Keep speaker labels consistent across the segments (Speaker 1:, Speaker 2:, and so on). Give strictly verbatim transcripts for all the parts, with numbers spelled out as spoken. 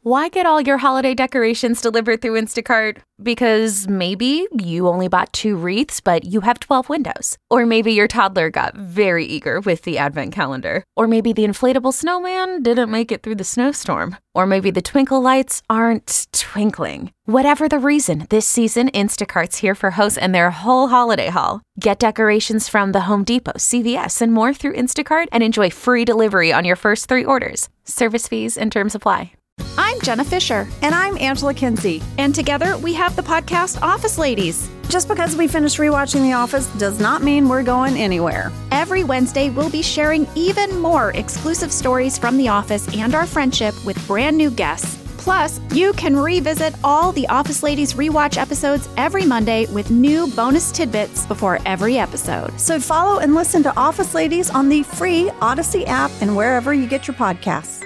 Speaker 1: Why get all your holiday decorations delivered through Instacart? Because maybe you only bought two wreaths, but you have twelve windows. Or maybe your toddler got very eager with the advent calendar. Or maybe the inflatable snowman didn't make it through the snowstorm. Or maybe the twinkle lights aren't twinkling. Whatever the reason, this season, Instacart's here for hosts and their whole holiday haul. Get decorations from the Home Depot, C V S, and more through Instacart and enjoy free delivery on your first three orders. Service fees and terms apply.
Speaker 2: I'm Jenna Fisher.
Speaker 3: And I'm Angela Kinsey.
Speaker 2: And together we have the podcast Office Ladies.
Speaker 3: Just because we finished rewatching The Office does not mean we're going anywhere.
Speaker 2: Every Wednesday, we'll be sharing even more exclusive stories from The Office and our friendship with brand new guests. Plus, you can revisit all the Office Ladies rewatch episodes every Monday with new bonus tidbits before every episode.
Speaker 3: So follow and listen to Office Ladies on the free Odyssey app and wherever you get your podcasts.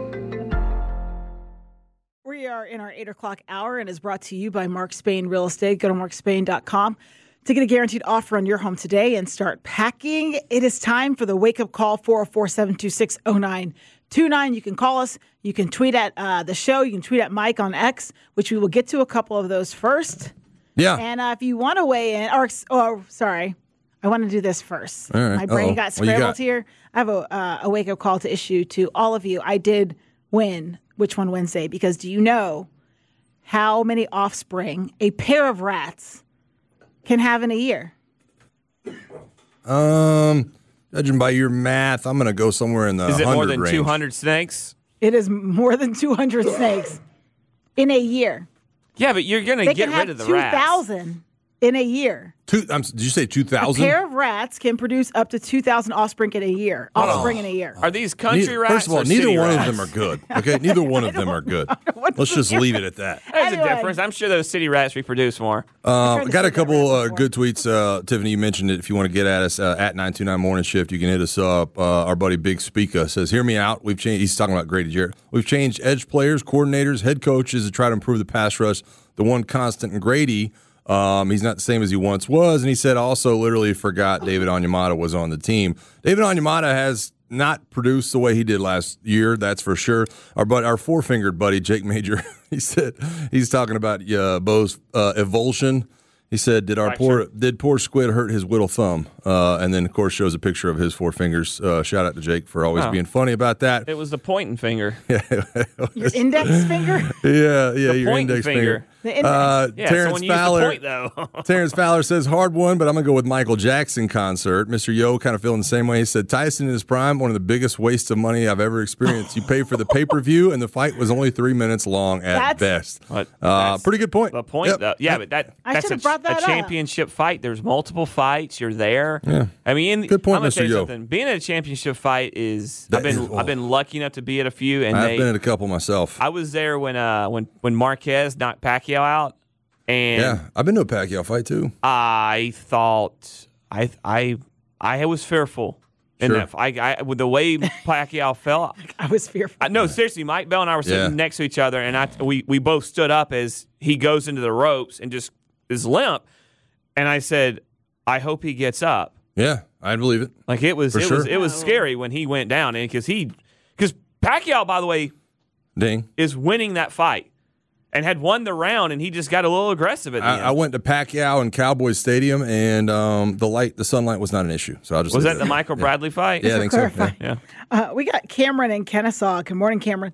Speaker 4: We are in our eight o'clock hour and is brought to you by Mark Spain Real Estate. Go to mark spain dot com to get a guaranteed offer on your home today and start packing. It is time for the wake-up call, four oh four, seven two six, oh nine two nine. You can call us. You can tweet at uh, the show. You can tweet at Mike on X, which we will get to a couple of those first.
Speaker 5: Yeah.
Speaker 4: And uh, if you want to weigh in, or oh, sorry, I want to do this first.
Speaker 5: All right.
Speaker 4: My brain
Speaker 5: Uh-oh.
Speaker 4: got
Speaker 5: What you
Speaker 4: scrambled
Speaker 5: got?
Speaker 4: here. I have a, uh, a wake-up call to issue to all of you. I did win Which One Wednesday, because do you know how many offspring a pair of rats can have in a year?
Speaker 5: Um, judging by your math, I'm going to go somewhere in the
Speaker 6: Is it more
Speaker 5: hundred
Speaker 6: than
Speaker 5: range.
Speaker 6: two hundred snakes?
Speaker 4: It is more than two hundred snakes in a year.
Speaker 6: Yeah, but you're going to
Speaker 4: They
Speaker 6: get
Speaker 4: can
Speaker 6: rid
Speaker 4: have
Speaker 6: of the
Speaker 4: two
Speaker 6: rats.
Speaker 4: thousand in a year.
Speaker 5: Two, um, did you say two
Speaker 4: A
Speaker 5: thousand?
Speaker 4: pair of rats can produce up to two thousand offspring in a year. Offspring in a year.
Speaker 6: Are these country
Speaker 5: Neither-
Speaker 6: rats
Speaker 5: First of all,
Speaker 6: or
Speaker 5: neither
Speaker 6: city
Speaker 5: one
Speaker 6: rats?
Speaker 5: of them are good. Okay, neither one of them are good. Let's just leave it at that.
Speaker 6: There's
Speaker 4: Anyway.
Speaker 6: a difference. I'm sure those city rats reproduce more.
Speaker 5: Uh,
Speaker 4: tried to
Speaker 5: got
Speaker 4: say
Speaker 5: a
Speaker 4: that
Speaker 5: couple
Speaker 4: right
Speaker 5: uh,
Speaker 4: before.
Speaker 5: good tweets. Uh, Tiffany, you mentioned it. If you want to get at us uh, at nine two nine Morning Shift, you can hit us up. Uh, our buddy Big Speaka says, "Hear me out. We've changed." He's talking about Grady Jarrett. We've changed edge players, coordinators, head coaches to try to improve the pass rush. The one constant in Grady. Um, he's not the same as he once was. And he said also literally forgot David Onyemata was on the team. David Onyemata has not produced the way he did last year, that's for sure. Our but our four-fingered buddy, Jake Major, he said he's talking about uh, Bo's uh, evulsion. He said, did our
Speaker 6: Right,
Speaker 5: poor
Speaker 6: sure.
Speaker 5: did poor squid hurt his whittle thumb? Uh, and then, of course, shows a picture of his four fingers. Uh, shout out to Jake for always
Speaker 6: Oh.
Speaker 5: being funny about that.
Speaker 6: It was the pointing finger.
Speaker 4: Your index finger?
Speaker 5: Yeah, yeah, your
Speaker 6: pointing
Speaker 5: index
Speaker 6: finger.
Speaker 5: finger.
Speaker 4: The index.
Speaker 5: Uh,
Speaker 6: Yeah,
Speaker 5: Terrence
Speaker 6: someone
Speaker 5: Fowler.
Speaker 6: used the point, though.
Speaker 5: Terrence Fowler says, hard one, but I'm going to go with Michael Jackson concert. Mister Yo kind of feeling the same way. He said, Tyson in his prime, one of the biggest wastes of money I've ever experienced. You pay for the pay-per-view, and the fight was only three minutes long at
Speaker 4: That's-
Speaker 5: best.
Speaker 6: What?
Speaker 5: Uh,
Speaker 6: That's
Speaker 5: pretty good point.
Speaker 6: The point,
Speaker 5: Yep.
Speaker 6: though, yeah,
Speaker 5: Yep.
Speaker 6: but that
Speaker 4: I
Speaker 6: that's a,
Speaker 4: should've brought that
Speaker 6: a
Speaker 4: up.
Speaker 6: championship fight. There's multiple fights. You're there.
Speaker 5: Yeah.
Speaker 6: I mean, in,
Speaker 5: Good point,
Speaker 6: I'm gonna
Speaker 5: Mister
Speaker 6: tell you
Speaker 5: Yo.
Speaker 6: something. Being at a championship fight is
Speaker 5: That
Speaker 6: I've been
Speaker 5: is- oh.
Speaker 6: I've been lucky enough to be at a few, and
Speaker 5: I've
Speaker 6: they,
Speaker 5: been at a couple myself.
Speaker 6: I was there when uh when when Marquez knocked Pacquiao out, and
Speaker 5: yeah, I've been to a Pacquiao fight, too.
Speaker 6: I thought I I I was fearful in
Speaker 5: Sure.
Speaker 6: that. I, I with the way Pacquiao fell.
Speaker 4: I was fearful.
Speaker 6: I, no, seriously, Mike Bell and I were sitting
Speaker 5: Yeah.
Speaker 6: next to each other, and I we we both stood up as he goes into the ropes and just is limp, and I said, I hope he gets up.
Speaker 5: Yeah, I believe it.
Speaker 6: Like it was
Speaker 5: For
Speaker 6: it
Speaker 5: sure.
Speaker 6: was it was scary when he went down, and because he because Pacquiao, by the way,
Speaker 5: Ding.
Speaker 6: is winning that fight and had won the round, and he just got a little aggressive at the
Speaker 5: I,
Speaker 6: end.
Speaker 5: I went to Pacquiao and Cowboys Stadium, and um, the light, the sunlight was not an issue. So I'll just
Speaker 6: was
Speaker 5: leave
Speaker 6: that
Speaker 5: it
Speaker 6: the
Speaker 5: at
Speaker 6: Michael
Speaker 5: Yeah.
Speaker 6: Bradley fight?
Speaker 5: Yeah, I think so.
Speaker 4: clarify.
Speaker 5: Yeah.
Speaker 6: Yeah.
Speaker 4: Uh, we got Cameron in Kennesaw. Good morning, Cameron.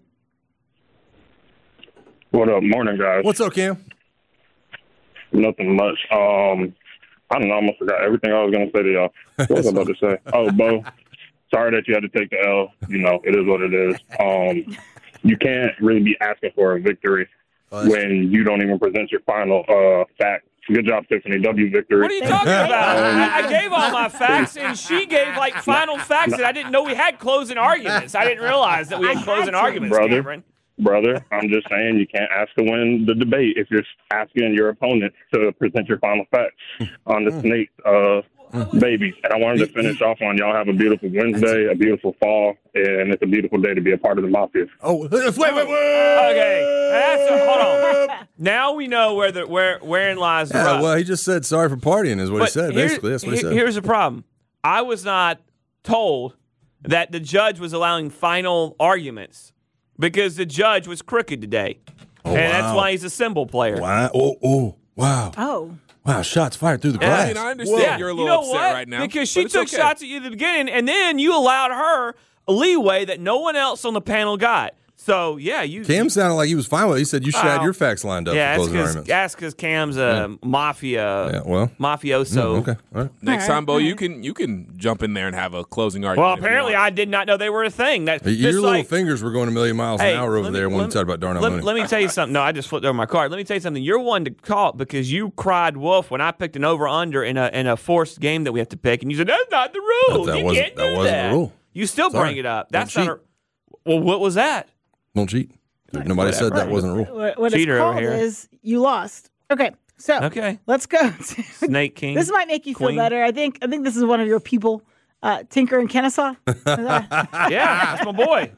Speaker 7: What up? Morning, guys.
Speaker 5: What's up, Cam?
Speaker 7: Nothing much. Um, I don't know. I almost forgot everything I was going to say to y'all. What was I about to say? Oh, Bo, sorry that you had to take the L. You know, it is what it is. Um, you can't really be asking for a victory when you don't even present your final uh, fact. Good job, Tiffany. W victory.
Speaker 6: What are you talking about? I, I gave all my facts, and she gave like final facts that I didn't know we had closing arguments. I didn't realize that we had closing arguments,
Speaker 7: Brother.
Speaker 6: Cameron.
Speaker 7: Brother, I'm just saying you can't ask to win the debate if you're asking your opponent to present your final facts on the snake uh, babies. And I wanted to finish off on y'all have a beautiful Wednesday, a beautiful fall, and it's a beautiful day to be a part of the Mafia.
Speaker 5: Oh, wait, wait, wait.
Speaker 6: Okay, that's a, hold on. Now we know where the where wherein lies the
Speaker 5: Yeah,
Speaker 6: rub.
Speaker 5: well, he just said sorry for partying is what
Speaker 6: But
Speaker 5: he said.
Speaker 6: here-
Speaker 5: Basically, that's what he
Speaker 6: here-
Speaker 5: said.
Speaker 6: Here's the problem. I was not told that the judge was allowing final arguments. because the judge was crooked today.
Speaker 5: Oh,
Speaker 6: and
Speaker 5: wow.
Speaker 6: that's why he's a symbol player.
Speaker 5: Wow. Oh, oh, wow.
Speaker 4: Oh.
Speaker 5: Wow, shots fired through the
Speaker 6: Yeah,
Speaker 5: glass.
Speaker 8: I mean, I understand
Speaker 6: Yeah.
Speaker 8: you're a
Speaker 6: You
Speaker 8: little
Speaker 6: know
Speaker 8: upset
Speaker 6: what?
Speaker 8: right now.
Speaker 6: Because
Speaker 8: but
Speaker 6: she
Speaker 8: it's
Speaker 6: took
Speaker 8: okay.
Speaker 6: shots at you at the beginning, and then you allowed her a leeway that no one else on the panel got. So, yeah, you.
Speaker 5: Cam sounded like he was fine with it. He said you should have
Speaker 6: Wow.
Speaker 5: your facts lined up
Speaker 6: Yeah,
Speaker 5: for
Speaker 6: that's
Speaker 5: closing arguments.
Speaker 6: that's because Cam's a mafia,
Speaker 5: Yeah, well.
Speaker 6: mafioso.
Speaker 5: Mm, okay, all right.
Speaker 8: Next
Speaker 4: All right,
Speaker 8: time, Bo,
Speaker 4: all
Speaker 8: you
Speaker 4: right.
Speaker 8: can you can jump in there and have a closing argument.
Speaker 6: Well,
Speaker 8: if you
Speaker 6: apparently
Speaker 8: want.
Speaker 6: I did not know they were a thing. That
Speaker 5: Your
Speaker 6: just
Speaker 5: little
Speaker 6: like,
Speaker 5: fingers were going a million miles
Speaker 6: hey,
Speaker 5: an hour over
Speaker 6: let me-
Speaker 5: there when
Speaker 6: let
Speaker 5: we talked about Darnell
Speaker 6: let,
Speaker 5: Mooney.
Speaker 6: let me tell you something. No, I just flipped over my card. Let me tell you something. You're one to call it because you cried wolf when I picked an over-under in a in a forced game that we have to pick, and you said, that's not the rule.
Speaker 5: That- that
Speaker 6: you
Speaker 5: wasn't-
Speaker 6: can't
Speaker 5: that
Speaker 6: do
Speaker 5: wasn't the
Speaker 6: that.
Speaker 5: rule.
Speaker 6: You still
Speaker 5: Sorry.
Speaker 6: bring it up.
Speaker 5: Don't
Speaker 6: That's not
Speaker 5: cheat.
Speaker 6: a, well, what was that?
Speaker 5: Don't cheat. Nobody said that
Speaker 6: Whatever.
Speaker 5: wasn't a rule.
Speaker 4: What, what
Speaker 6: Cheater
Speaker 4: it's
Speaker 6: over
Speaker 4: called
Speaker 6: here.
Speaker 4: is you lost. Okay, so
Speaker 6: Okay.
Speaker 4: let's go.
Speaker 6: Snake King.
Speaker 4: This might make you feel
Speaker 6: Queen.
Speaker 4: better. I think. I think this is one of your people, uh, Tinker and Kennesaw.
Speaker 6: Yeah, that's my boy.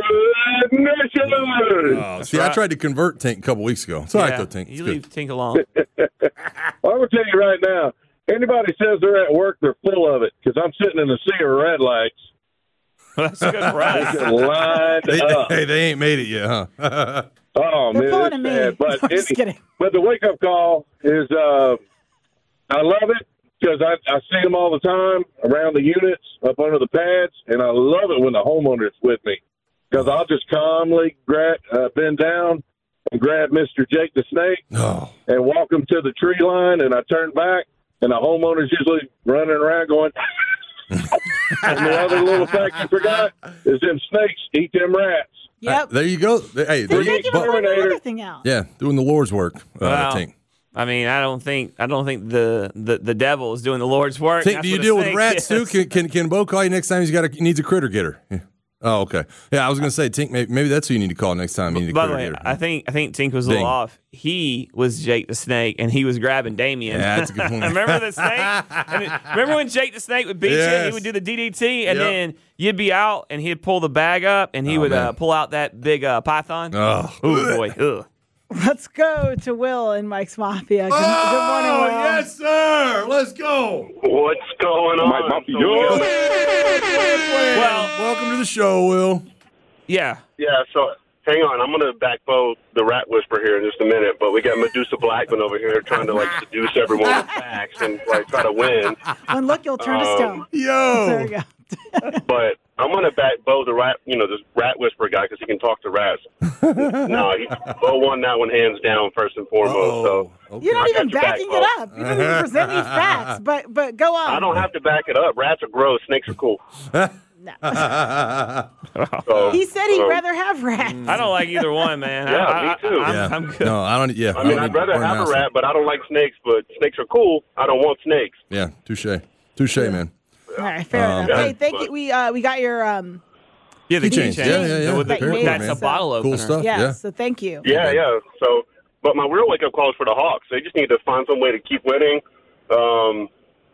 Speaker 7: Mission!
Speaker 5: Oh, see, I tried to convert Tink a couple weeks ago. It's all right,
Speaker 6: Yeah,
Speaker 5: though, Tink. It's
Speaker 6: You
Speaker 5: good.
Speaker 6: leave Tink alone.
Speaker 7: I'm going to tell you right now, anybody says they're at work, they're full of it, because I'm sitting in a sea of red lights,
Speaker 6: That's good for us.
Speaker 7: lined
Speaker 5: They,
Speaker 7: up.
Speaker 5: hey, they ain't made it yet, huh?
Speaker 7: Oh,
Speaker 4: They're
Speaker 7: man,
Speaker 4: pulling
Speaker 7: it's
Speaker 4: a me.
Speaker 7: bad. But,
Speaker 4: I'm just
Speaker 7: any-
Speaker 4: kidding.
Speaker 7: but the wake-up call is, uh, I love it, because I, I see them all the time around the units, up under the pads, and I love it when the homeowner's with me, because I'll just calmly grab, uh, bend down and grab Mister Jake the Snake
Speaker 5: Oh.
Speaker 7: and walk him to the tree line, and I turn back, and the homeowner's usually running around going, and the other little fact you forgot is them snakes eat them rats.
Speaker 4: Yep.
Speaker 5: There you go. Hey,
Speaker 4: So
Speaker 5: there
Speaker 4: they
Speaker 5: you
Speaker 4: give
Speaker 5: go.
Speaker 4: us one
Speaker 7: Terminator.
Speaker 4: other thing out.
Speaker 5: Yeah, doing the Lord's work, uh,
Speaker 6: Wow.
Speaker 5: Tink.
Speaker 6: I mean, I don't think I don't think the, the, the devil is doing the Lord's work.
Speaker 5: Tink,
Speaker 6: That's
Speaker 5: do you
Speaker 6: what a
Speaker 5: deal with
Speaker 6: snake
Speaker 5: rats, too?
Speaker 6: is.
Speaker 5: Can, can, can Bo call you next time he's got a, he needs a critter getter? Yeah. Oh, okay. Yeah, I was going to say, Tink, maybe, maybe that's who you need to call next time you need a
Speaker 6: By the
Speaker 5: critter
Speaker 6: way,
Speaker 5: getter.
Speaker 6: I think I think Tink was a little
Speaker 5: Ding.
Speaker 6: off. He was Jake the Snake, and he was grabbing Damien.
Speaker 5: Yeah, that's a good point.
Speaker 6: Remember the snake? And it- remember when Jake the Snake would beat you?
Speaker 5: Yes.
Speaker 6: He would do the D D T, and
Speaker 5: Yep.
Speaker 6: then you'd be out, and he'd pull the bag up, and he
Speaker 5: Oh,
Speaker 6: would
Speaker 5: man.
Speaker 6: uh, pull out that big uh, python.
Speaker 5: Oh.
Speaker 6: Ooh, boy. Ugh.
Speaker 4: Let's go to Will in Mike's Mafia. Good, good morning,
Speaker 5: Oh,
Speaker 4: Will.
Speaker 5: yes, sir. Let's go.
Speaker 7: What's going on? Mike Mafia.
Speaker 6: Well,
Speaker 5: Welcome to the show, Will.
Speaker 6: yeah.
Speaker 9: Yeah, so hang on. I'm going to backbow the rat whisper here in just a minute, but we got Medusa Blackman over here trying to, like, seduce everyone with facts and, like, try to win.
Speaker 4: One look, you'll turn to
Speaker 9: Um,
Speaker 4: stone.
Speaker 5: Yo.
Speaker 4: There we go.
Speaker 9: But I'm going to backbow the rat, you know, this rat whisperer guy because he can talk to rats. No, he, Bo won that one hands down first and foremost. So
Speaker 5: Oh,
Speaker 4: You're not
Speaker 9: I got
Speaker 4: even
Speaker 9: your back,
Speaker 4: backing
Speaker 9: Bo.
Speaker 4: it up. You don't even present any facts. But but go on.
Speaker 9: I don't have to back it up. Rats are gross. Snakes are cool. So,
Speaker 4: He said he'd
Speaker 9: um,
Speaker 4: rather have rats.
Speaker 6: I don't like either one, man.
Speaker 9: Yeah,
Speaker 6: I,
Speaker 9: me
Speaker 6: I,
Speaker 9: too.
Speaker 6: I'm,
Speaker 5: yeah.
Speaker 6: I'm good.
Speaker 5: No, I don't. Yeah,
Speaker 9: I mean,
Speaker 5: don't
Speaker 9: I'd
Speaker 5: need
Speaker 9: rather
Speaker 5: Barney
Speaker 9: have a
Speaker 5: Mouse.
Speaker 9: rat, but I don't like snakes. But snakes are cool. I don't want snakes.
Speaker 5: Yeah, touche, touche, man.
Speaker 4: All right, fair
Speaker 5: Um,
Speaker 4: enough. Hey,
Speaker 9: yeah,
Speaker 4: thank
Speaker 9: but-
Speaker 4: you. We uh we got your um
Speaker 6: Yeah, the
Speaker 5: Keychains.
Speaker 6: keychains.
Speaker 5: Yeah, yeah, yeah.
Speaker 6: With the-
Speaker 4: Very cool,
Speaker 6: that's
Speaker 5: man.
Speaker 6: a bottle opener.
Speaker 5: Cool stuff.
Speaker 4: yes.
Speaker 5: Yeah.
Speaker 4: So thank you.
Speaker 9: Yeah, yeah. So, but my real wake up call is for the Hawks. They just need to find some way to keep winning. Um,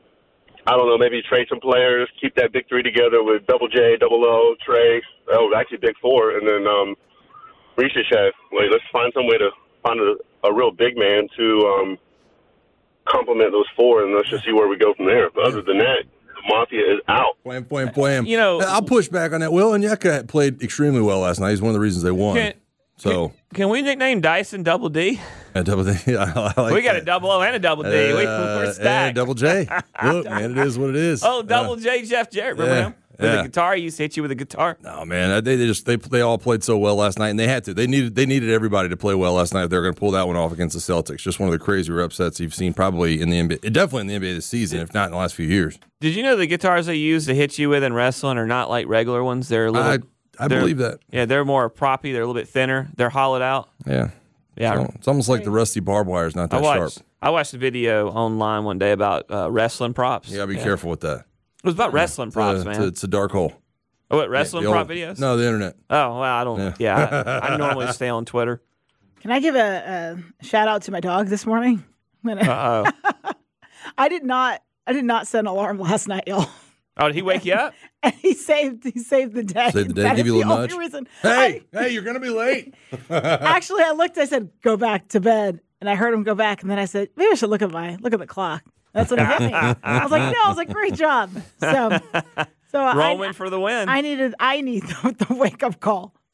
Speaker 9: I don't know, maybe trade some players, keep that big three together with Double J, Double O, Trey. Oh, actually Big Four, and then um, Rishishev. Like, let's find some way to find a, a real big man to um, complement those four, and let's just see where we go from there. But other than that, the Mafia is out.
Speaker 5: Wham, wham, wham.
Speaker 6: You know-
Speaker 5: I'll push back on that. Will Onyeka played extremely well last night. He's one of the reasons they won.
Speaker 6: Can-
Speaker 5: so,
Speaker 6: Can we nickname Dyson Double D?
Speaker 5: and double D, I like
Speaker 6: we got a
Speaker 5: that.
Speaker 6: double O and a double D. we,
Speaker 5: Uh,
Speaker 6: we're
Speaker 5: and
Speaker 6: stacked.
Speaker 5: double J. Look, man, it is what it is.
Speaker 6: Oh, Double
Speaker 5: Uh,
Speaker 6: J, Jeff Jarrett. Remember
Speaker 5: yeah,
Speaker 6: him? With
Speaker 5: yeah.
Speaker 6: the guitar, he used to hit you with a guitar.
Speaker 5: No, man, they, they just they they all played so well last night, and they had to. They needed they needed everybody to play well last night if they were going to pull that one off against the Celtics. Just one of the crazier upsets you've seen probably in the N B A, definitely in the N B A this season, if not in the last few years.
Speaker 6: Did you know the guitars they use to hit you with in wrestling are not like regular ones? They're a little.
Speaker 5: I I
Speaker 6: they're-
Speaker 5: believe that.
Speaker 6: Yeah, they're more proppy. They're a little bit thinner. They're hollowed out.
Speaker 5: Yeah,
Speaker 6: Yeah,
Speaker 5: So, it's almost like the rusty barbed wire is not
Speaker 6: I
Speaker 5: that
Speaker 6: watched.
Speaker 5: sharp.
Speaker 6: I watched a video online one day about uh, wrestling props.
Speaker 5: You gotta be careful with that.
Speaker 6: It was about wrestling props,
Speaker 5: It's a-
Speaker 6: man.
Speaker 5: It's a, it's a dark hole.
Speaker 6: oh, what wrestling
Speaker 5: The
Speaker 6: prop
Speaker 5: old-
Speaker 6: videos?
Speaker 5: No, the internet.
Speaker 6: Oh well, I don't. Yeah, I, I normally stay on Twitter.
Speaker 4: Can I give a, a shout out to my dog this morning?
Speaker 6: Uh oh.
Speaker 4: I did not I did not set an alarm last night, y'all.
Speaker 6: Oh, did he wake you up?
Speaker 4: And he saved he saved the day.
Speaker 5: Saved the day,
Speaker 4: That
Speaker 5: give
Speaker 4: is
Speaker 5: you a
Speaker 4: the
Speaker 5: little
Speaker 4: only
Speaker 5: nudge.
Speaker 4: reason.
Speaker 5: Hey, hey, you're gonna be late.
Speaker 4: I, actually, I looked. I said, "Go back to bed," and I heard him go back, and then I said, "Maybe I should look at my look at the clock." That's what it hit me. I was like, "No," I was like, "Great job." So, so I,
Speaker 6: Roman for the win.
Speaker 4: I needed I need the, the wake up call.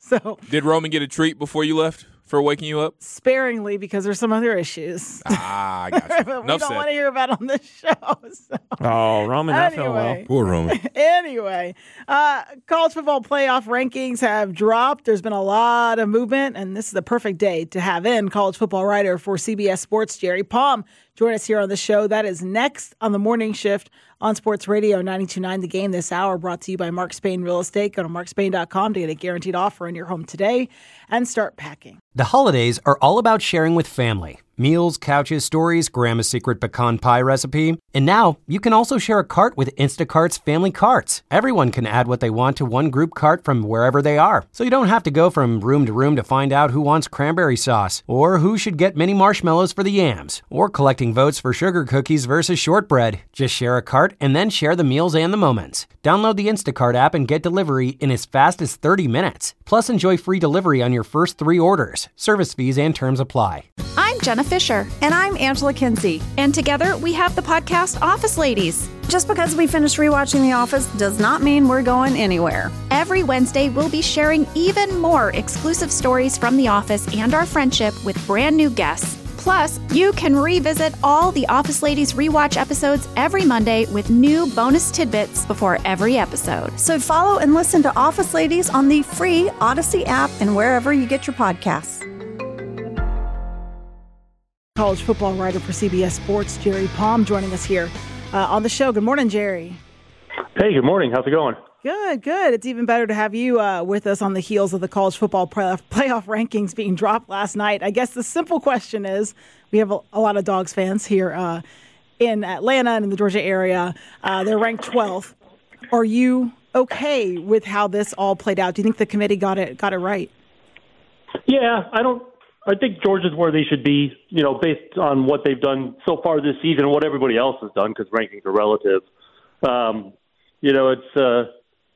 Speaker 4: So
Speaker 8: Did Roman get a treat before you left for waking you up?
Speaker 4: sparingly, because there's some other issues.
Speaker 8: Ah, I got you.
Speaker 4: we
Speaker 8: Enough
Speaker 4: don't
Speaker 8: said.
Speaker 4: want to hear about on this show. So.
Speaker 6: Oh, Roman, that fell well.
Speaker 4: Anyway.
Speaker 5: Poor Roman.
Speaker 4: Anyway, uh, college football playoff rankings have dropped. There's been a lot of movement, and this is the perfect day to have in college football writer for C B S Sports, Jerry Palm, join us here on the show. That is next on the morning shift on Sports Radio ninety-two point nine The Game this hour, brought to you by Mark Spain Real Estate. Go to mark spain dot com to get a guaranteed offer in your home today and start packing.
Speaker 10: The holidays are all about sharing with family. Meals, couches, stories, Grandma's secret pecan pie recipe. And now you can also share a cart with Instacart's Family Carts. Everyone can add what they want to one group cart from wherever they are. So you don't have to go from room to room to find out who wants cranberry sauce, or who should get mini marshmallows for the yams, or collecting votes for sugar cookies versus shortbread. Just share a cart and then share the meals and the moments. Download the Instacart app and get delivery in as fast as thirty minutes. Plus, enjoy free delivery on your first three orders. Service fees and terms apply.
Speaker 2: I'm Jenna Fisher.
Speaker 3: And I'm Angela Kinsey.
Speaker 2: And together we have the podcast Office Ladies.
Speaker 3: Just because we finished rewatching The Office does not mean we're going anywhere.
Speaker 2: Every Wednesday, we'll be sharing even more exclusive stories from The Office and our friendship with brand new guests. Plus, you can revisit all the Office Ladies rewatch episodes every Monday with new bonus tidbits before every episode.
Speaker 3: So follow and listen to Office Ladies on the free Odyssey app and wherever you get your podcasts.
Speaker 4: College football writer for C B S Sports, Jerry Palm, joining us here uh, on the show. Good morning, Jerry.
Speaker 11: Hey, good morning. How's it going?
Speaker 4: Good, good. It's even better to have you uh, with us on the heels of the college football playoff, playoff rankings being dropped last night. I guess the simple question is, we have a, a lot of Dogs fans here uh, in Atlanta and in the Georgia area. Uh, they're ranked twelfth. Are you okay with how this all played out? Do you think the committee got it got it right?
Speaker 11: Yeah, I don't. I think Georgia's where they should be, you know, based on what they've done so far this season and what everybody else has done, because rankings are relative. Um, you know, it's uh,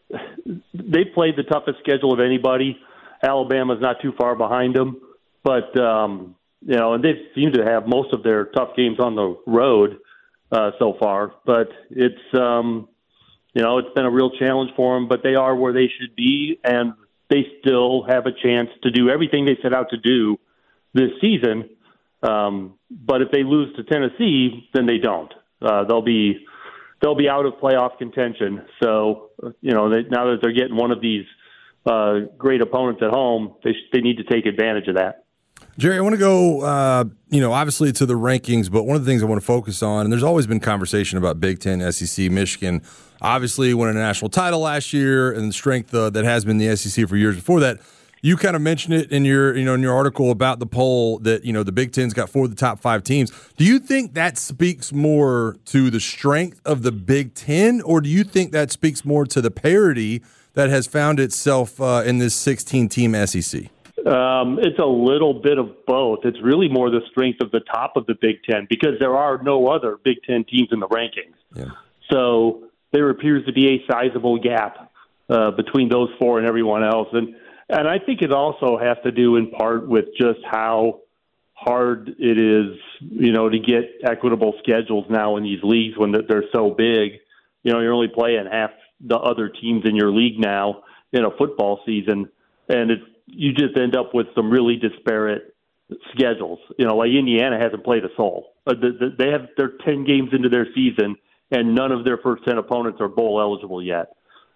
Speaker 11: they played the toughest schedule of anybody. Alabama's not too far behind them, but um, you know, and they seem to have most of their tough games on the road uh, so far. But it's um, you know, it's been a real challenge for them. But they are where they should be, and they still have a chance to do everything they set out to do this season. Um, but if they lose to Tennessee, then they don't. Uh, they'll be they'll be out of playoff contention. So, you know, they, now that they're getting one of these uh, great opponents at home, they they need to take advantage of that.
Speaker 5: Jerry, I want to go, uh, you know, obviously to the rankings, but one of the things I want to focus on, and there's always been conversation about Big Ten, S E C, Michigan, obviously winning a national title last year and the strength uh, that has been the S E C for years before that. You kind of mentioned it in your, you know, in your article about the poll that, you know, the Big Ten's got four of the top five teams. Do you think that speaks more to the strength of the Big Ten, or do you think that speaks more to the parity that has found itself uh, in this sixteen-team S E C?
Speaker 11: Um, it's a little bit of both. It's really more the strength of the top of the Big Ten, because there are no other Big Ten teams in the rankings.
Speaker 5: Yeah.
Speaker 11: So there appears to be a sizable gap uh, between those four and everyone else. And And I think it also has to do in part with just how hard it is, you know, to get equitable schedules now in these leagues when they're so big. You know, you're only playing half the other teams in your league now in a football season, and it's, you just end up with some really disparate schedules. You know, like Indiana hasn't played a soul. They have they're ten games into their season, and none of their first ten opponents are bowl eligible yet.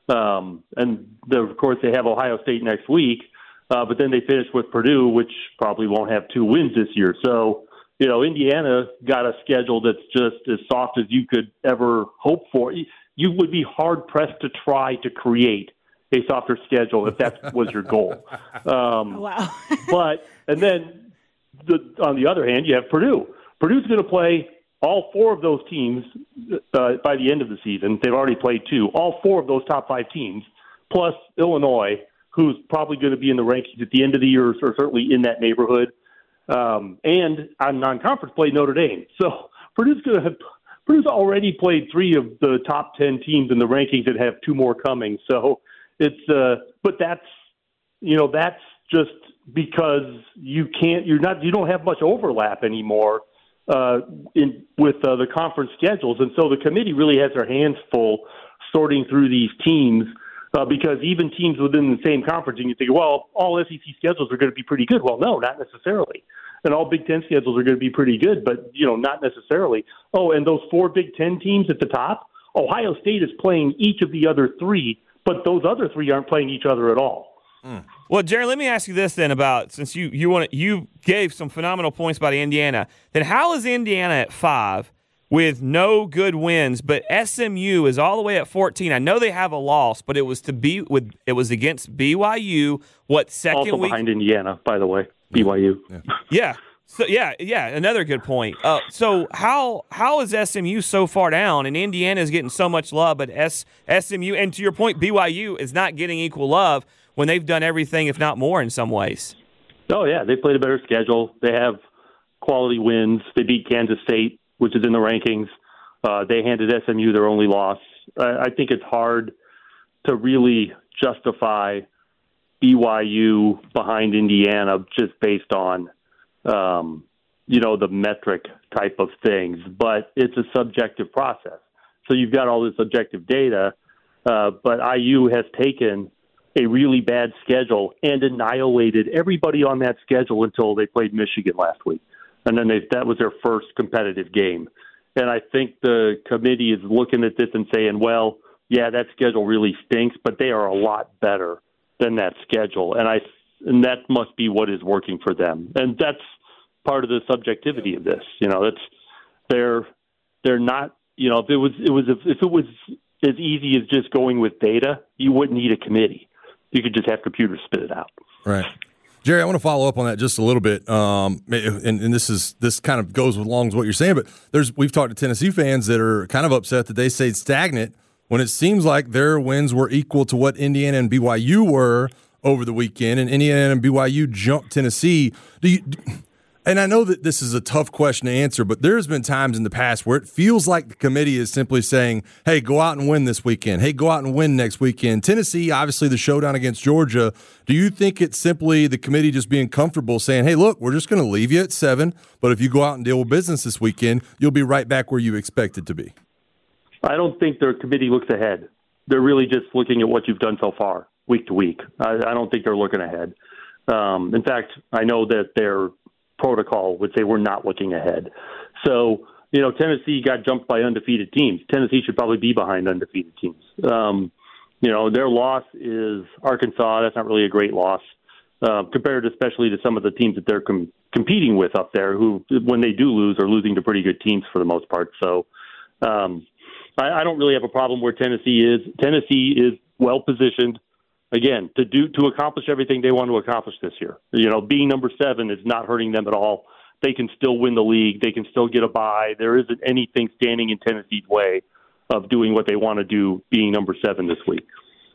Speaker 11: Um, and the, of course, they have Ohio State next week, uh, but then they finish with Purdue, which probably won't have two wins this year. So, you know, Indiana got a schedule that's just as soft as you could ever hope for. You would be hard-pressed to try to create a softer schedule if that was your goal. Um,
Speaker 4: wow.
Speaker 11: but, and then the, on the other hand, you have Purdue. Purdue's going to play all four of those teams uh, by the end of the season. They've already played two. All four of those top five teams, plus Illinois, who's probably going to be in the rankings at the end of the year, or certainly in that neighborhood. Um, and on non-conference play, Notre Dame. So Purdue's going to have Purdue's already played three of the top ten teams in the rankings and have two more coming. So it's, uh, but that's, you know, that's just because you can't, you're not, you don't have much overlap anymore uh, in with uh, the conference schedules. And so the committee really has their hands full sorting through these teams Uh, because even teams within the same conference, and you think, well, all S E C schedules are going to be pretty good. Well, no, not necessarily. And all Big Ten schedules are going to be pretty good, but, you know, not necessarily. Oh, and those four Big Ten teams at the top, Ohio State is playing each of the other three, but those other three aren't playing each other at all.
Speaker 6: Mm. Well, Jerry, let me ask you this then about, since you you want you gave some phenomenal points about Indiana, then how is Indiana at five with no good wins, but S M U is all the way at fourteen? I know they have a loss, but it was to be with it was against B Y U. What second
Speaker 11: also
Speaker 6: week?
Speaker 11: behind Indiana, by the way, B Y U.
Speaker 6: Yeah. yeah. So yeah, yeah, another good point. Uh, so how how is S M U so far down, and Indiana is getting so much love, but S SMU, and to your point, B Y U is not getting equal love when they've done everything, if not more, in some ways.
Speaker 11: Oh yeah, they played a better schedule. They have quality wins. They beat Kansas State, which is in the rankings. Uh, they handed S M U their only loss. I, I think it's hard to really justify B Y U behind Indiana just based on, um, you know, the metric type of things. But it's a subjective process. So you've got all this objective data, uh, but I U has taken a really bad schedule and annihilated everybody on that schedule until they played Michigan last week. And then they, that was their first competitive game. And I think the committee is looking at this and saying, well, yeah, that schedule really stinks, but they are a lot better than that schedule. And I and that must be what is working for them. And that's part of the subjectivity of this. You know, it's they're they're not, you know, if it was it was if it was as easy as just going with data, you wouldn't need a committee. You could just have computers spit it out.
Speaker 5: Right. Jerry, I want to follow up on that just a little bit, um, and, and this is this kind of goes along with what you're saying. But there's we've talked to Tennessee fans that are kind of upset that they stayed stagnant when it seems like their wins were equal to what Indiana and B Y U were over the weekend, and Indiana and B Y U jumped Tennessee. Do you? And I know that this is a tough question to answer, but there's been times in the past where it feels like the committee is simply saying, hey, go out and win this weekend. Hey, go out and win next weekend. Tennessee, obviously the showdown against Georgia. Do you think it's simply the committee just being comfortable saying, hey, look, we're just going to leave you at seven, but if you go out and deal with business this weekend, you'll be right back where you expected to be?
Speaker 11: I don't think their committee looks ahead. They're really just looking at what you've done so far, week to week. I, I don't think they're looking ahead. Um, in fact, I know that they're protocol would say we're not looking ahead. So, you know, Tennessee got jumped by undefeated teams. Tennessee should probably be behind undefeated teams. Um, you know, their loss is Arkansas. That's not really a great loss uh, compared especially to some of the teams that they're com- competing with up there who, when they do lose, are losing to pretty good teams for the most part. So um, I, I don't really have a problem where Tennessee is. Tennessee is well-positioned. Again, to do to accomplish everything they want to accomplish this year. You know, being number seven is not hurting them at all. They can still win the league. They can still get a bye. There isn't anything standing in Tennessee's way of doing what they want to do, being number seven this week.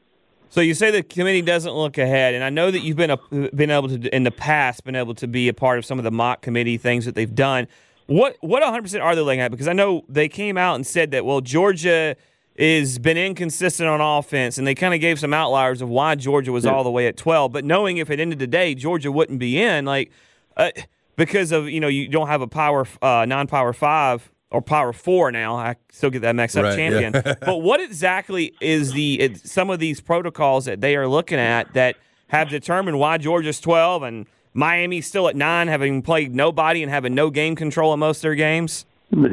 Speaker 6: So you say the committee doesn't look ahead, and I know that you've been a, been able to in the past been able to be a part of some of the mock committee things that they've done. What what one hundred percent are they looking at? Because I know they came out and said that well Georgia is been inconsistent on offense, and they kind of gave some outliers of why Georgia was yeah. all the way at twelve. But knowing if at the end of the day Georgia wouldn't be in, like uh, because of you know you don't have a power uh, non-power five or power four now. I still get that mixed up. Right, champion. Yeah. But what exactly is the it, some of these protocols that they are looking at that have determined why Georgia's twelve and Miami's still at nine, having played nobody and having no game control in most of their games?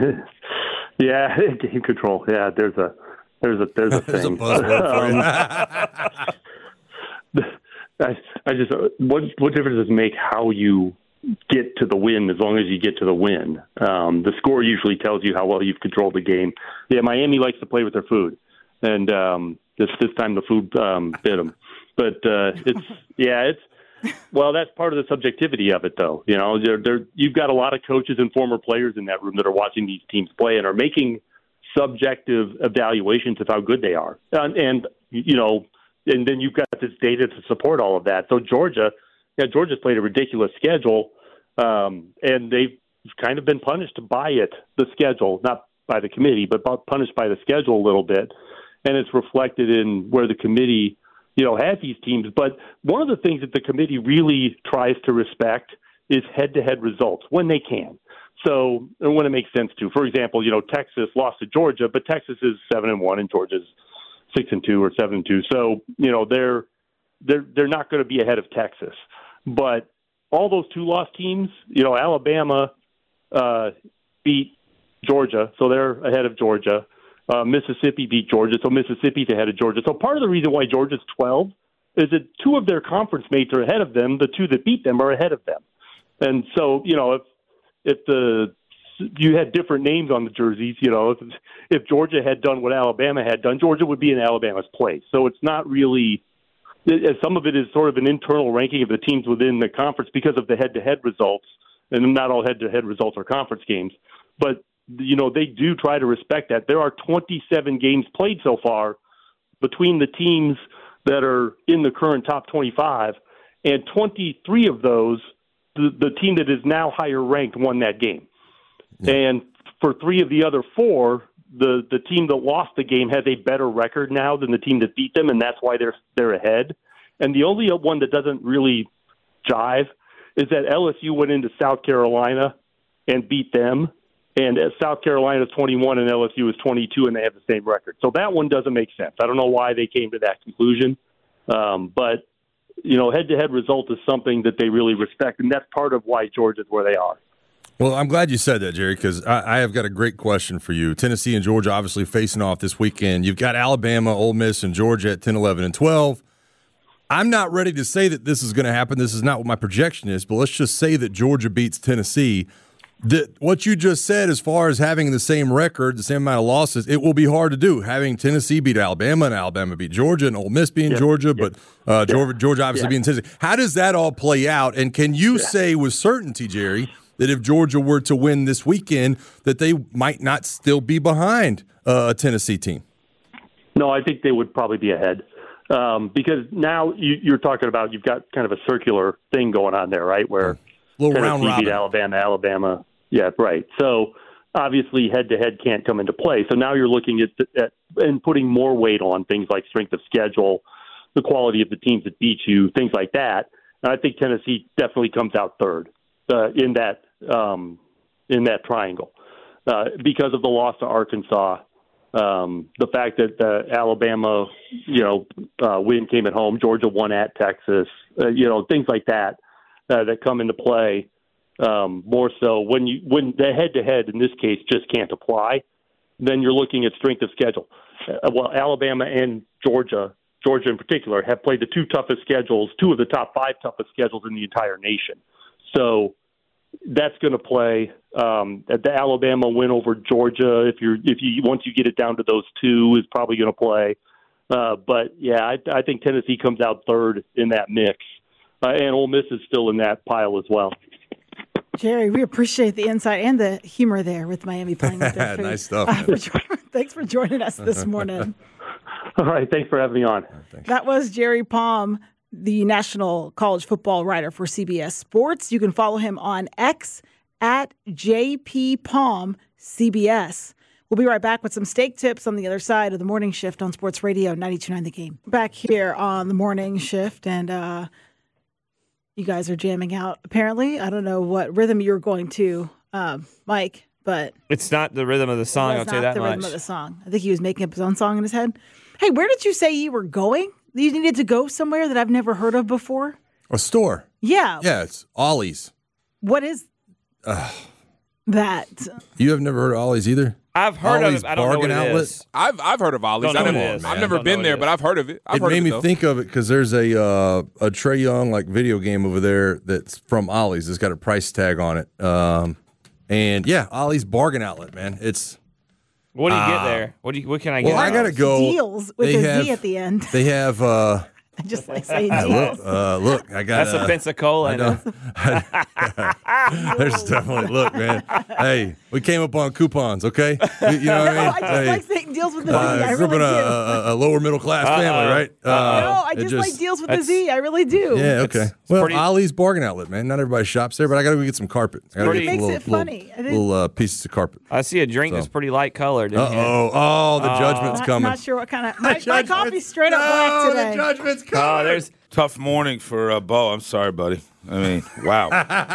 Speaker 11: Yeah, game control. Yeah, there's a. There's a there's a thing. There's a buzzword for you. I, I just what what difference does it make how you get to the win as long as you get to the win? Um, the score usually tells you how well you've controlled the game. Yeah, Miami likes to play with their food, and um, this this time the food um, bit them. But uh, it's yeah, it's well that's part of the subjectivity of it, though. You know, they're, they're, you've got a lot of coaches and former players in that room that are watching these teams play and are making subjective evaluations of how good they are. And, and, you know, and then you've got this data to support all of that. So Georgia, yeah, Georgia's played a ridiculous schedule, um, and they've kind of been punished by it, the schedule, not by the committee, but punished by the schedule a little bit. And it's reflected in where the committee, you know, has these teams. But one of the things that the committee really tries to respect is head-to-head results when they can. So when it makes sense to, for example, you know, Texas lost to Georgia, but Texas is seven and one and Georgia's six and two or seven and two. So you know they're they're they're not going to be ahead of Texas. But all those two-loss teams, you know, Alabama uh, beat Georgia, so they're ahead of Georgia. Uh, Mississippi beat Georgia, so Mississippi's ahead of Georgia. So part of the reason why Georgia's twelve is that two of their conference mates are ahead of them. The two that beat them are ahead of them. And so, you know, if if the you had different names on the jerseys, you know, if, if Georgia had done what Alabama had done, Georgia would be in Alabama's place. So it's not really – some of it is sort of an internal ranking of the teams within the conference because of the head-to-head results, and not all head-to-head results are conference games. But, you know, they do try to respect that. There are twenty-seven games played so far between the teams that are in the current top twenty-five, and twenty-three of those, the, the team that is now higher ranked won that game. Yeah. And for three of the other four, the, the team that lost the game has a better record now than the team that beat them, and that's why they're they're ahead. And the only one that doesn't really jive is that L S U went into South Carolina and beat them, and South Carolina is twenty-one and L S U is twenty-two, and they have the same record. So that one doesn't make sense. I don't know why they came to that conclusion, um, but you know, head-to-head result is something that they really respect, and that's part of why Georgia's where they are.
Speaker 5: Well, I'm glad you said that, Jerry, because I, I have got a great question for you. Tennessee and Georgia obviously facing off this weekend. You've got Alabama, Ole Miss, and Georgia at ten, eleven, and twelve. I'm not ready to say that this is going to happen. This is not what my projection is, but let's just say that Georgia beats Tennessee. That what you just said as far as having the same record, the same amount of losses, it will be hard to do. Having Tennessee beat Alabama and Alabama beat Georgia and Ole Miss being
Speaker 11: yeah,
Speaker 5: Georgia,
Speaker 11: yeah,
Speaker 5: but uh, Georgia,
Speaker 11: yeah,
Speaker 5: Georgia obviously
Speaker 11: yeah.
Speaker 5: being Tennessee. How does that all play out? And can you
Speaker 11: yeah.
Speaker 5: say with certainty, Jerry, that if Georgia were to win this weekend, that they might not still be behind uh, a Tennessee team?
Speaker 11: No, I think they would probably be ahead. Um, because now you, you're talking about you've got kind of a circular thing going on there, right? Where
Speaker 5: little
Speaker 11: Tennessee
Speaker 5: round robin.
Speaker 11: beat Alabama, Alabama, yeah, right. So obviously head-to-head can't come into play. So now you're looking at, at and putting more weight on things like strength of schedule, the quality of the teams that beat you, things like that. And I think Tennessee definitely comes out third uh, in that um, in that triangle uh, because of the loss to Arkansas. Um, the fact that uh, Alabama, you know, uh, win came at home, Georgia won at Texas, uh, you know, things like that uh, that come into play um, more so when you when the head-to-head in this case just can't apply. Then you're looking at strength of schedule. Uh, well, Alabama and Georgia, Georgia in particular, have played the two toughest schedules, two of the top five toughest schedules in the entire nation. So that's going to play. Um, the Alabama win over Georgia, if you're if you once you get it down to those two, is probably going to play. Uh, but yeah, I, I think Tennessee comes out third in that mix, uh, and Ole Miss is still in that pile as well.
Speaker 4: Jerry, we appreciate the insight and the humor there with Miami playing with their food.
Speaker 5: Nice stuff.
Speaker 4: Uh, for, thanks for joining us this morning.
Speaker 11: All right, thanks for having me on.
Speaker 5: Right,
Speaker 4: that was Jerry Palm, the national college football writer for C B S Sports. You can follow him on X at J P Palm C B S. We'll be right back with some steak tips on the other side of the morning shift on Sports Radio ninety-two point nine The Game. Back here on the morning shift, and uh, you guys are jamming out, apparently. I don't know what rhythm you're going to, uh, Mike, but
Speaker 6: it's not the rhythm of the song, I'll tell you that
Speaker 4: the
Speaker 6: much.
Speaker 4: rhythm of the song. I think he was making up his own song in his head. Hey, where did you say you were going? You needed to go somewhere that I've never heard of before?
Speaker 5: A store.
Speaker 4: Yeah.
Speaker 5: Yeah, it's Ollie's.
Speaker 4: What is
Speaker 5: uh,
Speaker 4: that?
Speaker 5: You have never heard of Ollie's either?
Speaker 6: I've heard
Speaker 5: Ollie's
Speaker 6: of it. I don't know what it
Speaker 5: outlet?
Speaker 6: is.
Speaker 8: I've I've heard of Ollie's.
Speaker 6: Don't know
Speaker 8: I've
Speaker 6: what
Speaker 8: never,
Speaker 6: it is.
Speaker 8: I've
Speaker 6: Man.
Speaker 8: never
Speaker 6: Don't
Speaker 8: been
Speaker 6: know
Speaker 8: there,
Speaker 6: what it
Speaker 8: but
Speaker 6: is.
Speaker 8: I've heard of it. I've
Speaker 5: it
Speaker 8: heard
Speaker 5: made
Speaker 8: of it,
Speaker 5: me
Speaker 8: though.
Speaker 5: think of it because there's a uh, a Trae Young like video game over there that's from Ollie's. It's got a price tag on it. Um, and yeah, Ollie's bargain outlet, man. It's
Speaker 6: What do you
Speaker 5: uh,
Speaker 6: get there? What do you, what can I
Speaker 5: well,
Speaker 6: get?
Speaker 5: I gotta go.
Speaker 4: Deals with
Speaker 5: They
Speaker 4: a Z
Speaker 5: have-
Speaker 4: at the end.
Speaker 5: They have. Uh,
Speaker 4: I just like saying
Speaker 5: uh,
Speaker 4: deals.
Speaker 5: look, uh, look, I got.
Speaker 6: That's a
Speaker 5: uh,
Speaker 6: Pensacola.
Speaker 5: I
Speaker 6: And
Speaker 5: know. There's definitely look, man. Hey, we came up on coupons, okay? You, you know what I mean?
Speaker 4: No, I just
Speaker 5: hey,
Speaker 4: like saying deals with the Z.
Speaker 5: uh,
Speaker 4: I
Speaker 5: grew up
Speaker 4: really
Speaker 5: in
Speaker 4: do.
Speaker 5: a, a, a lower middle class
Speaker 6: Uh-oh.
Speaker 5: family, right? Uh,
Speaker 4: no, I
Speaker 5: it
Speaker 4: just, like deals with the
Speaker 6: that's-
Speaker 4: Z. I really do.
Speaker 5: Yeah, okay.
Speaker 6: It's- it's
Speaker 5: well,
Speaker 6: pretty-
Speaker 5: Ollie's bargain outlet, man. Not everybody shops there, but I got to go get some carpet. I gotta
Speaker 6: pretty-
Speaker 5: get some
Speaker 4: Makes
Speaker 5: little,
Speaker 4: it funny. I
Speaker 5: Little,
Speaker 4: didn't-
Speaker 5: little uh, pieces of carpet.
Speaker 6: I see a drink
Speaker 5: So.
Speaker 6: that's pretty light colored. in
Speaker 5: Uh
Speaker 6: here.
Speaker 5: oh, oh, the judgment's
Speaker 4: Not,
Speaker 5: coming.
Speaker 4: not sure what kind of. My, my
Speaker 5: Judgment's-
Speaker 4: coffee's straight up
Speaker 5: no,
Speaker 4: black
Speaker 5: the
Speaker 4: today.
Speaker 5: judgment's coming.
Speaker 6: Oh, there's
Speaker 12: Tough morning for uh, Bo. I'm sorry, buddy. I mean, wow.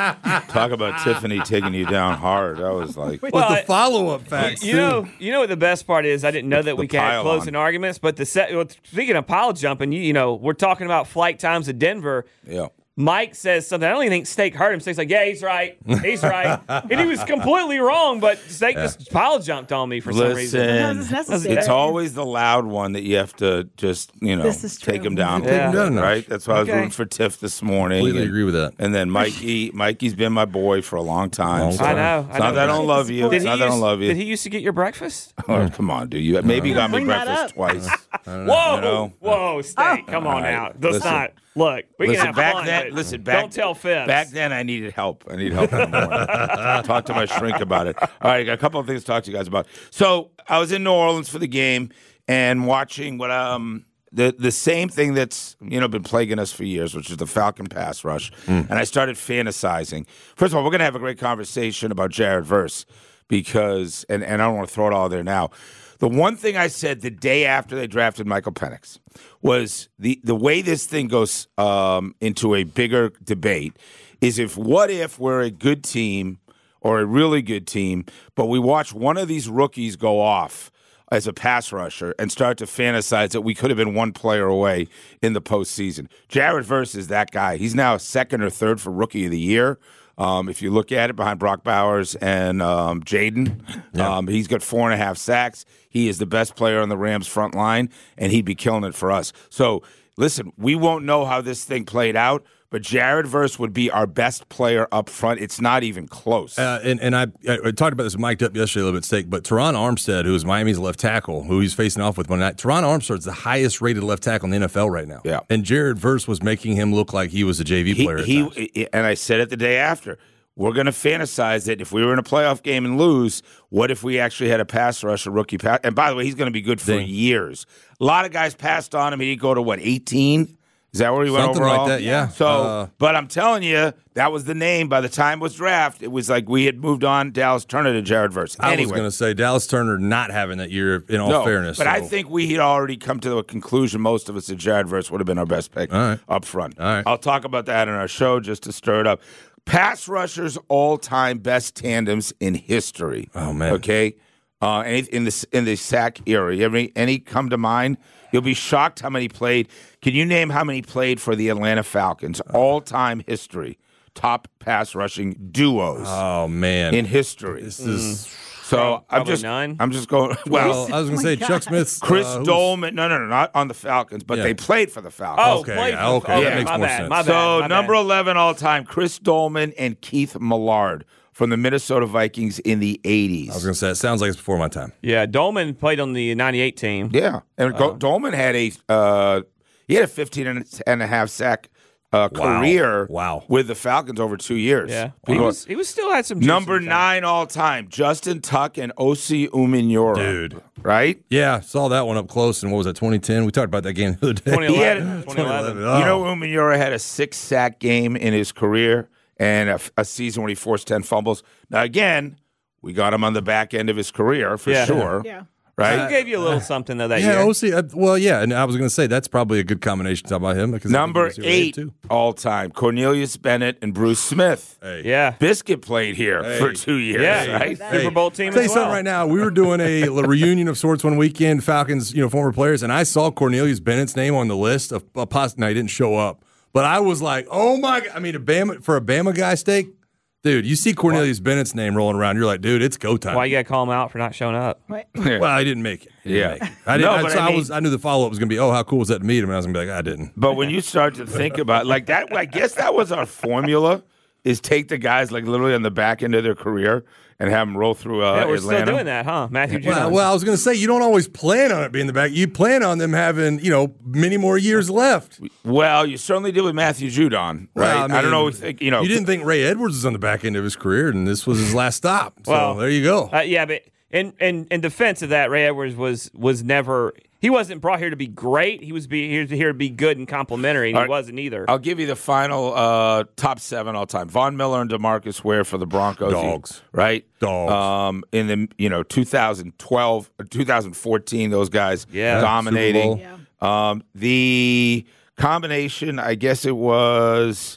Speaker 12: Talk about Tiffany taking you down hard. That was like.
Speaker 5: What's
Speaker 6: Well,
Speaker 5: the
Speaker 6: I-
Speaker 5: follow-up facts?
Speaker 6: You know, you know what the best part is? I didn't know that
Speaker 12: The
Speaker 6: we could have
Speaker 12: pile-on.
Speaker 6: closing arguments, but the set, well, speaking of pile jumping, you, you know, we're talking about flight times to Denver.
Speaker 12: Yeah.
Speaker 6: Mike says something. I don't even think Steak heard him. Steak's like, yeah, he's right. He's right. And he was completely wrong, but Steak just pile jumped on me for some reason.
Speaker 12: Listen,
Speaker 4: it's necessary.
Speaker 12: it's always the loud one that you have to just, you know,
Speaker 4: This is
Speaker 12: take
Speaker 4: true.
Speaker 12: him down.
Speaker 6: Take him
Speaker 5: down a notch.
Speaker 12: Right? That's why I was
Speaker 6: Okay.
Speaker 12: rooting for Tiff this morning.
Speaker 5: Completely
Speaker 12: And-
Speaker 5: agree with that.
Speaker 12: And then Mikey, Mikey's been my boy for a long time.
Speaker 5: Long
Speaker 12: so
Speaker 5: time.
Speaker 6: I know.
Speaker 12: It's
Speaker 6: I
Speaker 12: not
Speaker 6: know.
Speaker 12: that I don't love you.
Speaker 6: Did
Speaker 12: It's
Speaker 6: he,
Speaker 12: not that I
Speaker 6: used,
Speaker 12: don't love you.
Speaker 6: did he used to get your breakfast?
Speaker 12: Oh, come on, dude. You maybe got me
Speaker 4: Bring that
Speaker 12: breakfast
Speaker 4: up.
Speaker 12: twice.
Speaker 6: Whoa,
Speaker 12: You know?
Speaker 6: whoa, Steak, come on
Speaker 12: All right.
Speaker 6: now. That's
Speaker 12: Listen.
Speaker 6: not. Look, we
Speaker 12: listen,
Speaker 6: can have
Speaker 12: back
Speaker 6: fun,
Speaker 12: then,
Speaker 6: but
Speaker 12: listen, back,
Speaker 6: don't tell fibs.
Speaker 12: Back then, I needed help. I need help in the morning. Talk to my shrink about it. All right, I got a couple of things to talk to you guys about. So I was in New Orleans for the game and watching what um the the same thing that's you know been plaguing us for years, which is the Falcon pass rush. And I started fantasizing. First of all, we're going to have a great conversation about Jared Verse because, and, and I don't want to throw it all there now. The one thing I said the day after they drafted Michael Penix was the, the way this thing goes um, into a bigger debate is if what if we're a good team or a really good team, but we watch one of these rookies go off as a pass rusher and start to fantasize that we could have been one player away in the postseason. Jared Verse is that guy. He's now second or third for Rookie of the Year. Um, if you look at it behind Brock Bowers and um, Jaden, um, he's got four and a half sacks. He is the best player on the Rams front line, and he'd be killing it for us. So, listen, we won't know how this thing played out, but Jared Verse would be our best player up front. It's not even close.
Speaker 5: Uh, and and I, I talked about this mic'd up yesterday a little bit, Steak, but Teron Armstead, who is Miami's left tackle, who he's facing off with one night, Teron Armstead's the highest rated left tackle in the N F L right now.
Speaker 12: Yeah.
Speaker 5: And Jared Verse was making him look like he was a J V
Speaker 12: He-
Speaker 5: player. at
Speaker 12: he,
Speaker 5: times.
Speaker 12: he- and I said it the day after. We're going to fantasize that if we were in a playoff game and lose, what if we actually had a pass rush, a rookie pass? And by the way, he's going to be good for
Speaker 5: Ding.
Speaker 12: years. A lot of guys passed on him. He did go to what, eighteen? Is that where he went
Speaker 5: Something
Speaker 12: overall?
Speaker 5: like that, yeah.
Speaker 12: So,
Speaker 5: Uh,
Speaker 12: but I'm telling you, that was the name. By the time it was draft, it was like we had moved on. Dallas Turner to Jared Verse.
Speaker 5: I
Speaker 12: Anyway.
Speaker 5: was going to say Dallas Turner not having that year, in all
Speaker 12: no,
Speaker 5: fairness.
Speaker 12: but I
Speaker 5: so-
Speaker 12: think we had already come to a conclusion, most of us, that Jared Verse would have been our best pick
Speaker 5: All right.
Speaker 12: up front.
Speaker 5: All right.
Speaker 12: I'll talk about that in our show just to stir it up. Pass rushers, all-time best tandems in history.
Speaker 5: Oh, man.
Speaker 12: Okay? Uh, any, in, the, in the sack era. You have Any, any come to mind? You'll be shocked how many played. Can you name how many played for the Atlanta Falcons? All-time history. Top pass rushing duos
Speaker 5: Oh, man.
Speaker 12: in history.
Speaker 5: This is.
Speaker 12: So I'm
Speaker 6: Probably
Speaker 12: just,
Speaker 6: nine.
Speaker 12: I'm just going. Well,
Speaker 5: Well, I was going to say Chuck Smith's.
Speaker 12: Chris
Speaker 5: uh, who's-
Speaker 12: Dolman. No, no, no, not on the Falcons, but
Speaker 5: Yeah.
Speaker 12: they played for the Falcons.
Speaker 6: Oh,
Speaker 5: Okay,
Speaker 6: played
Speaker 5: yeah,
Speaker 6: for-
Speaker 5: okay,
Speaker 12: that
Speaker 6: my
Speaker 5: makes more
Speaker 6: bad,
Speaker 5: sense.
Speaker 6: My bad,
Speaker 12: so
Speaker 6: my
Speaker 12: number
Speaker 6: bad.
Speaker 12: eleven all time, Chris Dolman and Keith Millard from the Minnesota Vikings in the eighties.
Speaker 5: I was going to say, it sounds like it's before my time.
Speaker 6: Yeah, Dolman played on the ninety-eight team.
Speaker 12: Yeah, and Go- Dolman had a uh, he had a fifteen and a half sack uh,
Speaker 5: Wow.
Speaker 12: career.
Speaker 5: Wow.
Speaker 12: with the Falcons over two years.
Speaker 6: Yeah, he
Speaker 12: Wow.
Speaker 6: was he was still had some juice
Speaker 12: Number
Speaker 6: in the tank.
Speaker 12: nine all time, Justin Tuck and Osi Umenyiora.
Speaker 5: Dude.
Speaker 12: right?
Speaker 5: Yeah, saw that one up close. And what was that, twenty ten? We talked about that game the other day.
Speaker 6: twenty
Speaker 12: He had-
Speaker 6: eleven. twenty eleven.
Speaker 5: Oh.
Speaker 12: You know, Umenyiora had a six sack game in his career and a, a season when he forced ten fumbles. Now, again, we got him on the back end of his career for
Speaker 6: Yeah.
Speaker 12: sure.
Speaker 4: Yeah.
Speaker 12: Right?
Speaker 6: He gave you a little something though that
Speaker 5: Yeah,
Speaker 6: year.
Speaker 5: O C. uh, Well, yeah, and I was going to say that's probably a good combination to talk about him. Because I think
Speaker 12: Number
Speaker 5: he was here at
Speaker 12: eight
Speaker 5: too.
Speaker 12: all time, Cornelius Bennett and Bruce Smith.
Speaker 5: Hey.
Speaker 6: Yeah.
Speaker 12: Biscuit played here
Speaker 5: Hey.
Speaker 12: for two years,
Speaker 6: Yeah.
Speaker 12: right?
Speaker 6: Super Bowl team
Speaker 5: Tell you
Speaker 6: as
Speaker 5: something
Speaker 6: well.
Speaker 5: right now. We were doing a l- reunion of sorts one weekend, Falcons, you know, former players, and I saw Cornelius Bennett's name on the list of a pos- Now, he didn't show up, but I was like, oh my God. I mean, a Bama, for a Bama guy steak, dude, you see Cornelius Bennett's name rolling around, you're like, dude, it's go time.
Speaker 6: Why you got to call him out for not showing up?
Speaker 4: Right.
Speaker 5: Well, I didn't make it. He didn't
Speaker 12: Yeah.
Speaker 5: make it. I didn't.
Speaker 12: No,
Speaker 5: I,
Speaker 12: but
Speaker 5: so
Speaker 12: I
Speaker 5: I,
Speaker 12: mean-
Speaker 5: was. I knew the follow up was going to be, oh, how cool was that to meet him? And I was going to be like, I didn't.
Speaker 12: But when you start to think about like that, I guess that was our formula: is take the guys like literally on the back end of their career and have them roll through uh,
Speaker 6: Yeah, we're
Speaker 12: Atlanta.
Speaker 6: still doing that, huh? Matthew Judon.
Speaker 5: Well, well, I was going to say, you don't always plan on it being the back. You plan on them having, you know, many more years left.
Speaker 12: Well, you certainly did with Matthew Judon, right?
Speaker 5: Well,
Speaker 12: I, don't know.
Speaker 5: mean,
Speaker 12: Think, you know,
Speaker 5: You didn't think Ray Edwards was on the back end of his career, and this was his last stop. So
Speaker 6: Well,
Speaker 5: there you go.
Speaker 6: Uh, yeah, but in, in in defense of that, Ray Edwards was was never. He wasn't brought here to be great. He was be, here, to, here to be good and complimentary, and
Speaker 12: All
Speaker 6: he
Speaker 12: right.
Speaker 6: wasn't either.
Speaker 12: I'll give you the final uh, top seven all time. Von Miller and DeMarcus Ware for the Broncos.
Speaker 5: Dogs.
Speaker 12: Right?
Speaker 5: Dogs.
Speaker 12: Um, in the, you know, two thousand twelve, two thousand fourteen, those guys
Speaker 6: Yeah.
Speaker 12: dominating.
Speaker 5: Super
Speaker 4: Bowl.
Speaker 12: Um, the combination, I guess it was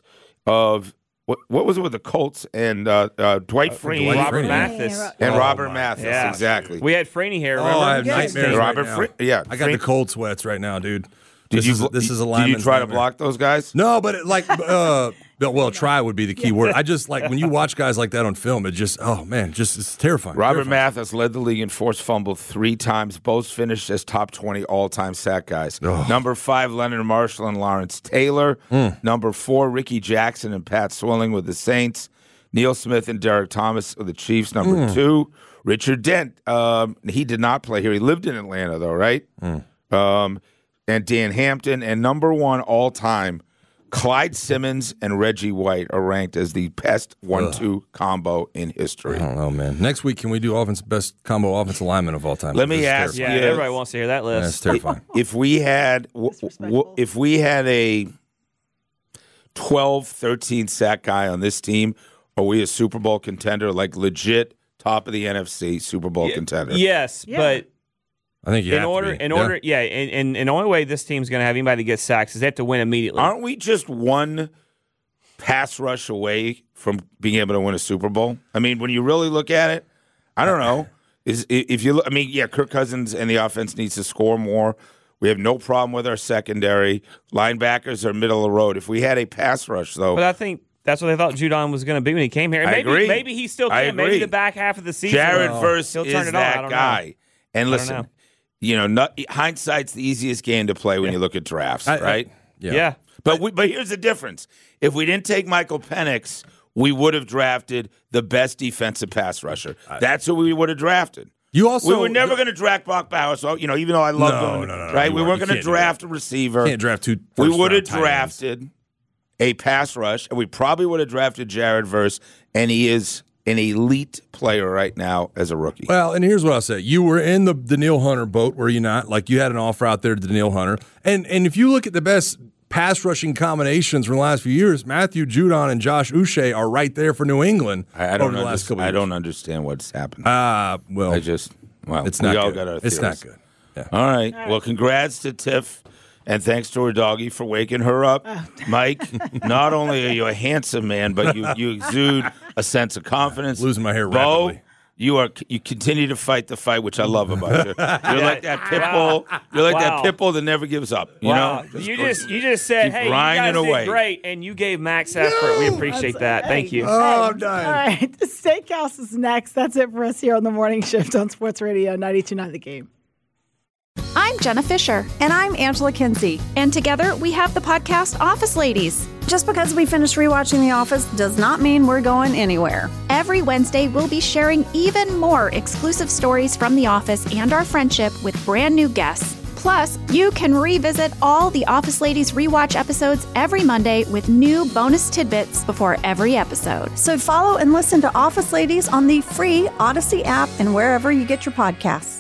Speaker 12: of what, what was it with the Colts and uh, uh, Dwight Freeney,
Speaker 6: Dwight
Speaker 12: Robert
Speaker 6: Freeney.
Speaker 12: Mathis,
Speaker 6: Yeah,
Speaker 12: and
Speaker 6: oh
Speaker 12: Robert
Speaker 6: my
Speaker 12: Mathis.
Speaker 6: gosh.
Speaker 12: Exactly.
Speaker 6: We had Freeney here.
Speaker 5: Oh,
Speaker 6: Remember?
Speaker 5: I have
Speaker 6: Yes.
Speaker 5: nightmares
Speaker 12: Robert
Speaker 5: right now.
Speaker 12: Fre- yeah,
Speaker 5: I got
Speaker 12: Fre-
Speaker 5: the cold sweats right now, dude.
Speaker 12: Did
Speaker 5: this
Speaker 12: you
Speaker 5: is this is a
Speaker 12: did
Speaker 5: lineman's
Speaker 12: you try to
Speaker 5: nightmare.
Speaker 12: block those guys?
Speaker 5: No, but it, like, uh, well, try would be the key word. I just like when you watch guys like that on film. It just, oh man, just it's terrifying.
Speaker 12: Robert
Speaker 5: terrifying.
Speaker 12: Mathis led the league in forced fumble three times. Both finished as top twenty all-time sack guys.
Speaker 5: Ugh.
Speaker 12: Number five, Leonard Marshall and Lawrence Taylor.
Speaker 5: Mm.
Speaker 12: Number four, Ricky Jackson and Pat Swilling with the Saints. Neil Smith and Derek Thomas with the Chiefs. Number
Speaker 5: Mm.
Speaker 12: two, Richard Dent. Um, he did not play here. He lived in Atlanta, though, right?
Speaker 5: Mm.
Speaker 12: Um, and Dan Hampton. And number one all-time, Clyde Simmons and Reggie White are ranked as the best one two combo in history.
Speaker 5: I don't know, man. Next week, can we do offense best combo offensive lineman of all time?
Speaker 12: Let me
Speaker 5: This is
Speaker 12: ask
Speaker 6: Yeah,
Speaker 5: terrifying.
Speaker 12: you-
Speaker 6: everybody wants to hear that list.
Speaker 5: That's terrifying.
Speaker 12: If we had w- w- if we had a twelve, thirteen sack guy on this team, are we a Super Bowl contender, like legit top of the N F C Super Bowl contender?
Speaker 6: Yes,
Speaker 4: Yeah.
Speaker 6: but
Speaker 5: I think you
Speaker 6: in
Speaker 5: have
Speaker 6: order,
Speaker 5: to be.
Speaker 6: in
Speaker 5: Yeah.
Speaker 6: order, yeah, and, and, and the only way this team's going to have anybody get sacks is they have to win immediately.
Speaker 12: Aren't we just one pass rush away from being able to win a Super Bowl? I mean, when you really look at it, I don't know. Is if you look, I mean, yeah, Kirk Cousins and the offense needs to score more. We have no problem with our secondary. Linebackers are middle of the road. If we had a pass rush, though,
Speaker 6: But I think that's what they thought Judon was going to be when he came here. And
Speaker 12: I
Speaker 6: maybe,
Speaker 12: agree.
Speaker 6: Maybe he still
Speaker 12: I
Speaker 6: can. Maybe
Speaker 12: agree.
Speaker 6: the back half of the season.
Speaker 12: Jared
Speaker 6: he'll-
Speaker 12: Verse
Speaker 6: he'll
Speaker 12: is
Speaker 6: turn it on. I
Speaker 12: that
Speaker 6: don't know.
Speaker 12: guy. And
Speaker 6: I don't
Speaker 12: listen,
Speaker 6: know.
Speaker 12: you know, not, hindsight's the easiest game to play when you look at drafts,
Speaker 5: I- I-
Speaker 12: right?
Speaker 5: Yeah.
Speaker 6: Yeah.
Speaker 12: But we, but here's the difference. If we didn't take Michael Penix, we would have drafted the best defensive pass rusher. That's who we would have drafted.
Speaker 5: You also
Speaker 12: we were never going to draft Brock Bowers. So, you know, even though I love
Speaker 5: No,
Speaker 12: him,
Speaker 5: no, no, no,
Speaker 12: right?
Speaker 5: you
Speaker 12: we
Speaker 5: weren't.
Speaker 12: weren't
Speaker 5: You
Speaker 12: going to
Speaker 5: can't do
Speaker 12: draft a receiver.
Speaker 5: Can't draft two
Speaker 12: We
Speaker 5: first
Speaker 12: would have
Speaker 5: round tight ends.
Speaker 12: drafted a pass rush, and we probably would have drafted Jared Verse, and he is an elite player right now as a rookie.
Speaker 5: Well, and here's what I'll say. You were in the Danielle Hunter boat, were you not? Like, you had an offer out there to Danielle Hunter. And and if you look at the best pass rushing combinations from the last few years, Matthew Judon and Josh Uche are right there for New England
Speaker 12: I, I don't
Speaker 5: over the last
Speaker 12: understand,
Speaker 5: couple
Speaker 12: I
Speaker 5: years.
Speaker 12: don't understand what's happening.
Speaker 5: Ah, well,
Speaker 12: I just, well,
Speaker 5: it's
Speaker 12: we
Speaker 5: not
Speaker 12: all
Speaker 5: good.
Speaker 12: got our
Speaker 5: It's not
Speaker 12: theories.
Speaker 5: good.
Speaker 12: All right. Well, congrats to Tiff, and thanks to her doggy for waking her up. Mike, not only are you a handsome man, but you, you exude a sense of confidence.
Speaker 5: Losing my hair
Speaker 12: Bo,
Speaker 5: rapidly.
Speaker 12: you are you continue to fight the fight, which I love about you. You're like that pit bull. You're like
Speaker 6: Wow.
Speaker 12: that pit bull that never gives up. You
Speaker 6: Wow.
Speaker 12: know,
Speaker 6: you just you just said,
Speaker 12: keep
Speaker 6: hey, you guys
Speaker 12: grinding
Speaker 6: did
Speaker 12: away.
Speaker 6: great, and you gave max effort. We appreciate that. Thank you.
Speaker 5: Oh, I'm dying.
Speaker 4: All right, the Steakhouse is next. That's it for us here on the Morning Shift on Sports Radio ninety-two point nine The Game.
Speaker 2: I'm Jenna Fisher.
Speaker 3: And I'm Angela Kinsey.
Speaker 2: And together we have the podcast Office Ladies.
Speaker 3: Just because we finished rewatching The Office does not mean we're going anywhere.
Speaker 2: Every Wednesday, we'll be sharing even more exclusive stories from The Office and our friendship with brand new guests. Plus, you can revisit all the Office Ladies rewatch episodes every Monday with new bonus tidbits before every episode.
Speaker 3: So follow and listen to Office Ladies on the free Odyssey app and wherever you get your podcasts.